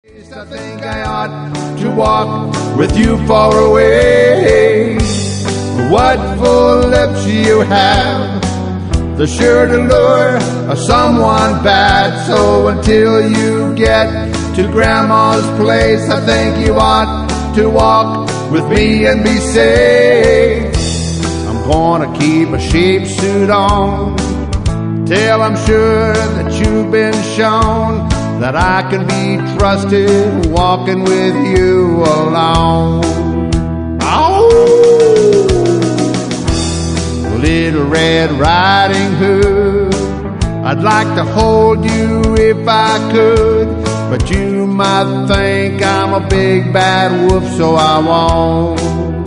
I think I ought to walk with you far away. What full lips you have, they're sure to lure someone bad. So until you get to Grandma's place, I think you ought to walk with me and be safe. I'm gonna keep a sheep suit on till I'm sure that you've been shown that I can be trusted walking with you alone. Oh, Little Red Riding Hood, I'd like to hold you if I could, but you might think I'm a big bad wolf, so I won't.